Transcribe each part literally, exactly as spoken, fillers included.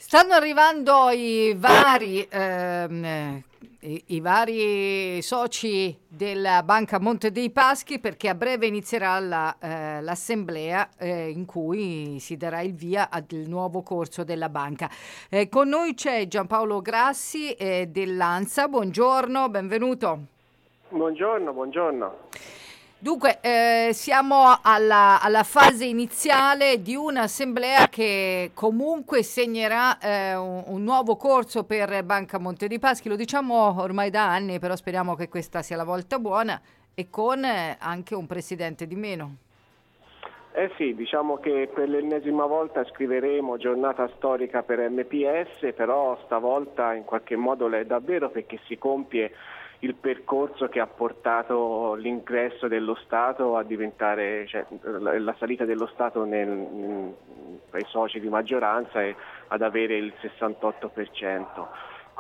Stanno arrivando i vari, ehm, i, i vari soci della Banca Monte dei Paschi, perché a breve inizierà la, eh, l'assemblea eh, in cui si darà il via al nuovo corso della banca. Eh, con noi c'è Giampaolo Grassi eh, dell'ANSA. Buongiorno, benvenuto. Buongiorno, buongiorno. Dunque, eh, siamo alla, alla fase iniziale di un'assemblea che comunque segnerà eh, un, un nuovo corso per Banca Monte dei Paschi, lo diciamo ormai da anni, però speriamo che questa sia la volta buona, e con eh, anche un presidente di meno. Eh sì, diciamo che per l'ennesima volta scriveremo giornata storica per M P S, però stavolta in qualche modo è davvero perché si compie il percorso che ha portato l'ingresso dello Stato a diventare, cioè la salita dello Stato nel, ai soci di maggioranza e ad avere il sessantotto per cento.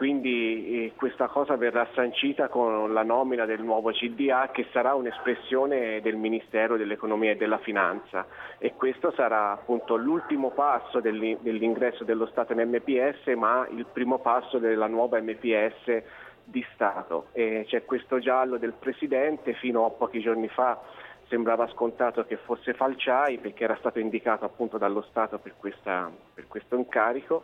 Quindi eh, questa cosa verrà sancita con la nomina del nuovo C D A, che sarà un'espressione del Ministero dell'Economia e della Finanza, e questo sarà appunto l'ultimo passo dell'ingresso dello Stato in M P S, ma il primo passo della nuova M P S di Stato. E c'è questo giallo del Presidente. Fino a pochi giorni fa sembrava scontato che fosse Falciai, perché era stato indicato appunto dallo Stato per, questa, per questo incarico.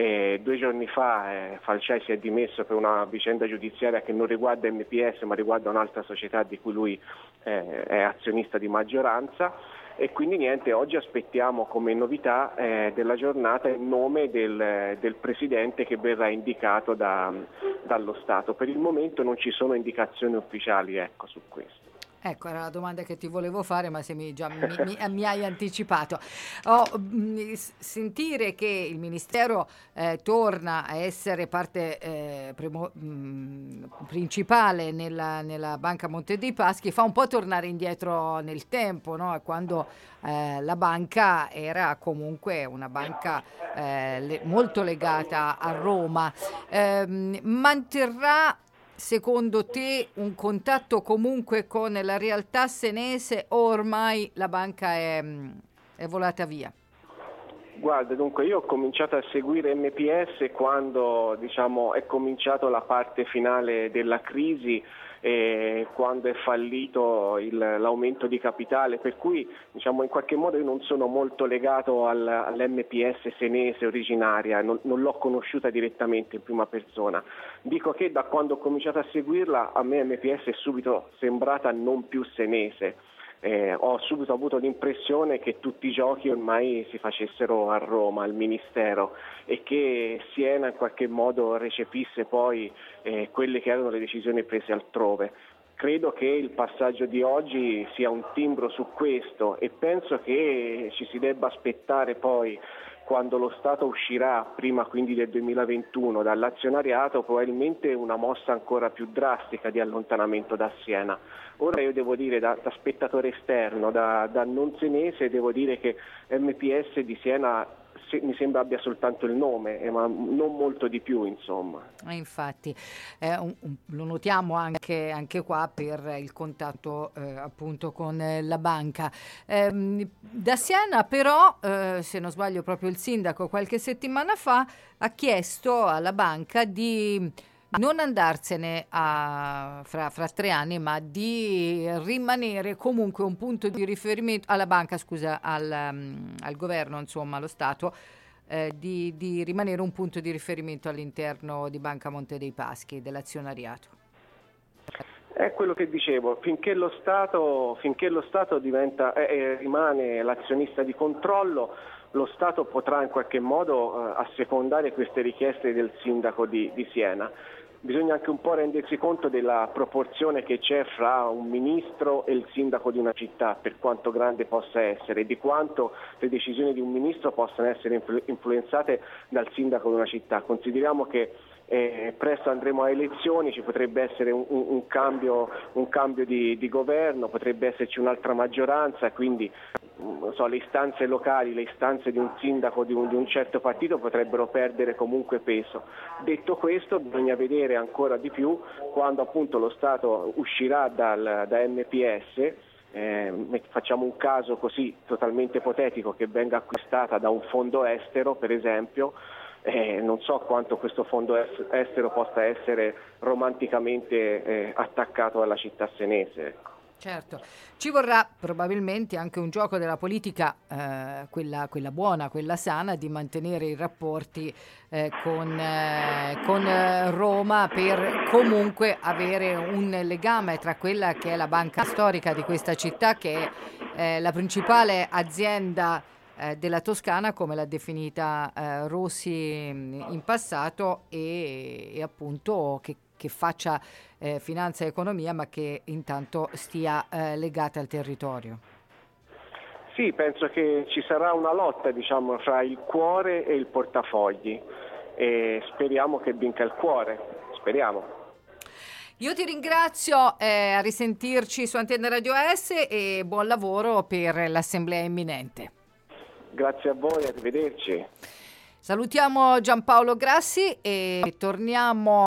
E due giorni fa eh, Falciai si è dimesso per una vicenda giudiziaria che non riguarda M P S ma riguarda un'altra società di cui lui eh, è azionista di maggioranza. E quindi niente, oggi aspettiamo come novità eh, della giornata il nome del, del Presidente che verrà indicato da, dallo Stato. Per il momento non ci sono indicazioni ufficiali, ecco, su questo. Ecco, era la domanda che ti volevo fare, ma se mi, già mi, mi, mi hai anticipato. Oh, mh, sentire che il Ministero eh, torna a essere parte eh, primo, mh, principale nella, nella Banca Monte dei Paschi fa un po' tornare indietro nel tempo, no? Quando eh, la banca era comunque una banca eh, le, molto legata a Roma. Eh, manterrà secondo te un contatto comunque con la realtà senese, o ormai la banca è, è volata via? Guarda, dunque io ho cominciato a seguire M P S quando, diciamo, è cominciato la parte finale della crisi, e quando è fallito il, l'aumento di capitale, per cui diciamo in qualche modo io non sono molto legato al, all'M P S senese originaria, non, non l'ho conosciuta direttamente in prima persona. Dico che da quando ho cominciato a seguirla a me M P S è subito sembrata non più senese. Eh, ho subito avuto l'impressione che tutti i giochi ormai si facessero a Roma, al Ministero, e che Siena in qualche modo recepisse poi eh, quelle che erano le decisioni prese altrove. Credo che il passaggio di oggi sia un timbro su questo, e penso che ci si debba aspettare poi, quando lo Stato uscirà, prima quindi del duemilaventuno, dall'azionariato, probabilmente una mossa ancora più drastica di allontanamento da Siena. Ora io devo dire, da, da spettatore esterno, da, da non senese, devo dire che M P S di Siena se, mi sembra abbia soltanto il nome, eh, ma non molto di più, insomma. Eh, infatti, eh, un, un, lo notiamo anche, anche qua per il contatto eh, appunto con eh, la banca. Eh, da Siena però, eh, se non sbaglio proprio il sindaco qualche settimana fa ha chiesto alla banca di non andarsene a, fra, fra tre anni, ma di rimanere comunque un punto di riferimento alla banca, scusa, al, um, al governo, insomma, allo Stato, eh, di, di rimanere un punto di riferimento all'interno di Banca Monte dei Paschi, dell'azionariato. È quello che dicevo, finché lo Stato, finché lo Stato diventa, eh, rimane l'azionista di controllo, lo Stato potrà in qualche modo eh, assecondare queste richieste del sindaco di, di Siena. Bisogna anche un po' rendersi conto della proporzione che c'è fra un ministro e il sindaco di una città, per quanto grande possa essere, e di quanto le decisioni di un ministro possano essere influ- influenzate dal sindaco di una città. Consideriamo che Eh, presto andremo a elezioni, ci potrebbe essere un, un, un cambio, un cambio di, di governo, potrebbe esserci un'altra maggioranza, quindi non so, le istanze locali, le istanze di un sindaco di un, di un certo partito potrebbero perdere comunque peso. Detto questo, bisogna vedere ancora di più quando appunto lo Stato uscirà dal, da M P S. Eh, facciamo un caso così totalmente ipotetico, che venga acquistata da un fondo estero, per esempio. eh, non so quanto questo fondo estero possa essere romanticamente eh, attaccato alla città senese. Ecco. Certo, ci vorrà probabilmente anche un gioco della politica, eh, quella, quella buona, quella sana, di mantenere i rapporti eh, con, eh, con Roma per comunque avere un legame tra quella che è la banca storica di questa città, che è eh, la principale azienda eh, della Toscana, come l'ha definita eh, Rossi in passato, e, e appunto che che faccia eh, finanza e economia, ma che intanto stia eh, legata al territorio. Sì, penso che ci sarà una lotta, diciamo, fra il cuore e il portafogli, e speriamo che vinca il cuore, speriamo. Io ti ringrazio, eh, a risentirci su Antenne Radio S e buon lavoro per l'assemblea imminente. Grazie a voi, arrivederci. Salutiamo Giampaolo Grassi e torniamo